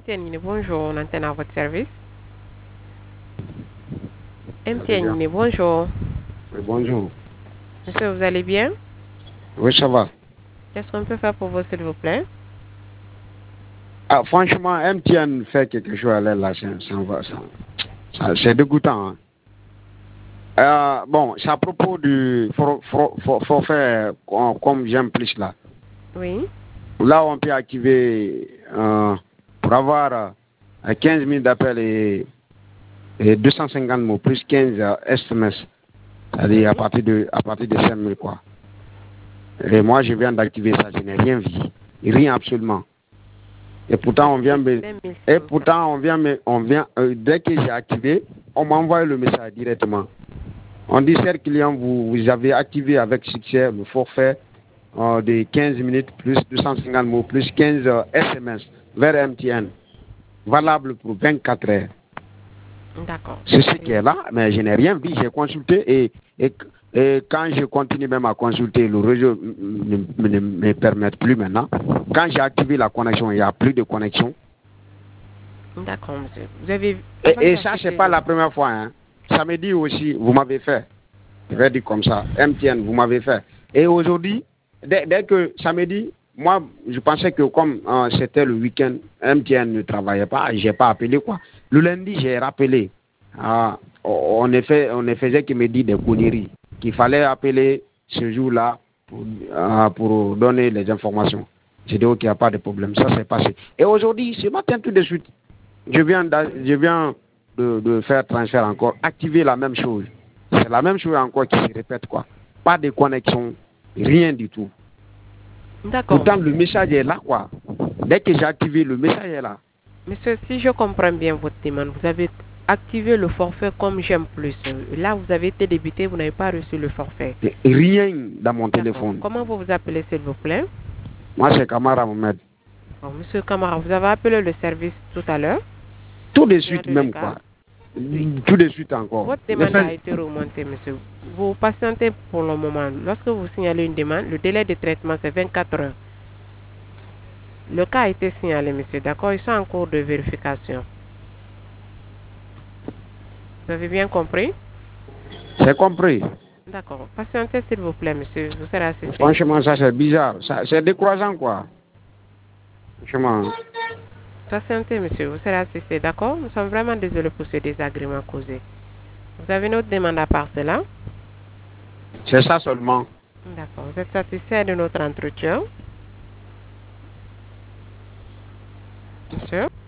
MTN, bonjour, on antenne à votre service. MTN, bonjour. Oui, bonjour. Monsieur, vous allez bien? Oui, ça va. Qu'est-ce qu'on peut faire pour vous, s'il vous plaît? Ah, franchement, MTN fait quelque chose là, c'est dégoûtant. Hein. Bon, c'est à propos du forfait comme j'aime plus là. Oui. Là, on peut activer pour avoir 15 minutes d'appel et 250 mots, plus 15 SMS. C'est-à-dire à partir de 5 000 quoi. Et moi, je viens d'activer ça, je n'ai rien vu. Rien absolument. Et pourtant, on vient dès que j'ai activé, on m'envoie le message directement. On dit, cher client, vous avez activé avec succès le forfait de 15 minutes plus 250 mots plus 15 SMS vers MTN, valable pour 24 heures. D'accord. C'est ce qui est là, mais je n'ai rien vu. J'ai consulté et quand je continue même à consulter, le réseau ne me permet plus maintenant. Quand j'ai activé la connexion, il n'y a plus de connexion. D'accord, monsieur. Vous avez... Et ça, c'est pas la première fois. Hein. Samedi aussi, vous m'avez fait. Je vais dire comme ça. MTN, vous m'avez fait. Et aujourd'hui, dès que samedi, moi, je pensais que comme c'était le week-end, MTN ne travaillait pas, j'ai pas appelé quoi. Le lundi, j'ai rappelé. On ne faisait que me dire des conneries. Qu'il fallait appeler ce jour-là pour donner les informations. J'ai dit, ok, il n'y a pas de problème. Ça s'est passé. Et aujourd'hui, ce matin, tout de suite, je viens de faire transfert encore, activer la même chose. C'est la même chose encore qui se répète, quoi. Pas de connexion, rien du tout. D'accord. Pourtant, le message est là, quoi. Dès que j'ai activé, le message est là. Monsieur, si je comprends bien votre demande, vous avez activé le forfait comme j'aime plus. Là, vous avez été débité, vous n'avez pas reçu le forfait. Rien dans mon téléphone. Comment vous vous appelez, s'il vous plaît? Moi, c'est Kamara Mohamed. Bon, monsieur Camara, vous avez appelé le service tout à l'heure? Tout de suite même, quoi. Oui. Tout de suite encore. Votre demande a été remontée, monsieur. Vous patientez pour le moment. Lorsque vous signalez une demande, le délai de traitement, c'est 24 heures. Le cas a été signalé, monsieur. D'accord? Ils sont en cours de vérification. Vous avez bien compris? J'ai compris. D'accord. Patientez, s'il vous plaît, monsieur. Vous serez assisté. Franchement, ça, c'est bizarre. C'est décourageant, quoi. Franchement. Patientez, monsieur. Vous serez assisté. D'accord? Nous sommes vraiment désolés pour ce désagrément causé. Vous avez une autre demande à part cela? C'est ça seulement. D'accord. Vous êtes satisfait de notre entretien? Monsieur?